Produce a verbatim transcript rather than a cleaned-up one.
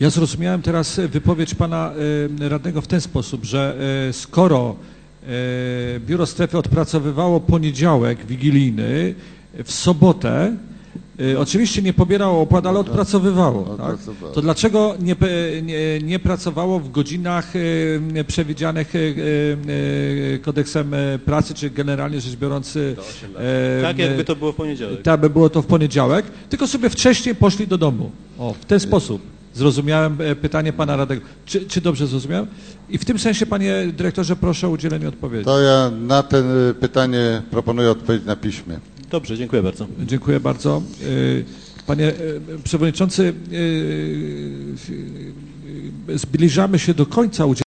Ja zrozumiałem teraz wypowiedź pana radnego w ten sposób, że skoro Biuro Strefy odpracowywało poniedziałek wigilijny, w sobotę oczywiście nie pobierało opłat, ale odpracowywało, tak? To dlaczego nie, nie, nie pracowało w godzinach przewidzianych kodeksem pracy, czy generalnie rzecz biorąc... Tak, jakby to było w poniedziałek. Tak, by było to w poniedziałek, tylko sobie wcześniej poszli do domu. O, w ten sposób. Zrozumiałem pytanie pana radnego. Czy, czy dobrze zrozumiałem? I w tym sensie, panie dyrektorze, proszę o udzielenie odpowiedzi. To ja na to pytanie proponuję odpowiedź na piśmie. Dobrze, dziękuję bardzo. Dziękuję bardzo. Panie przewodniczący, zbliżamy się do końca udzielenia.